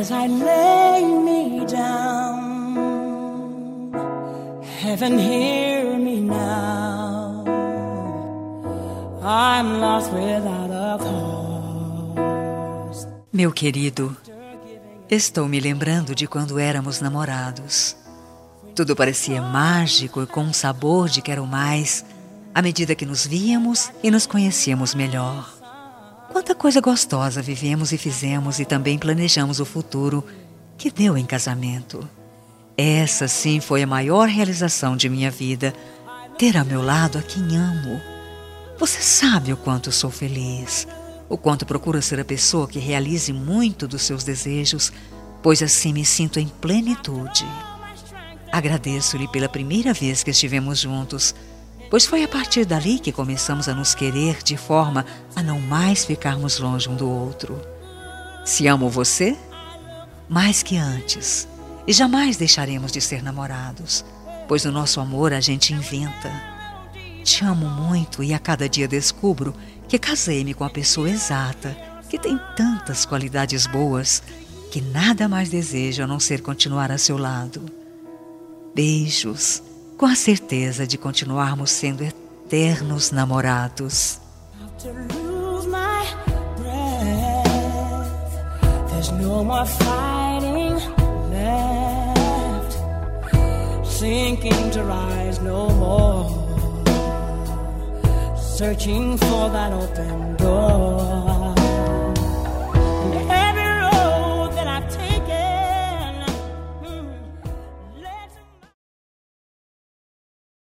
as I lay me down. Heaven, hear me now. I'm lost without a cause. Meu querido, estou me lembrando de quando éramos namorados. Tudo parecia mágico e com um sabor de quero mais, à medida que nos víamos e nos conhecíamos melhor. Quanta coisa gostosa vivemos e fizemos e também planejamos o futuro que deu em casamento. Essa sim foi a maior realização de minha vida, ter ao meu lado a quem amo. Você sabe o quanto sou feliz, o quanto procuro ser a pessoa que realize muito dos seus desejos, pois assim me sinto em plenitude. Agradeço-lhe pela primeira vez que estivemos juntos, pois foi a partir dali que começamos a nos querer de forma a não mais ficarmos longe um do outro. Se amo você, mais que antes, e jamais deixaremos de ser namorados, pois o nosso amor a gente inventa. Te amo muito e a cada dia descubro que casei-me com a pessoa exata, que tem tantas qualidades boas, que nada mais desejo a não ser continuar a seu lado. Beijos, com a certeza de continuarmos sendo eternos namorados. To lose my breath, there's no more fighting left, sinking to rise no more, searching for that open door.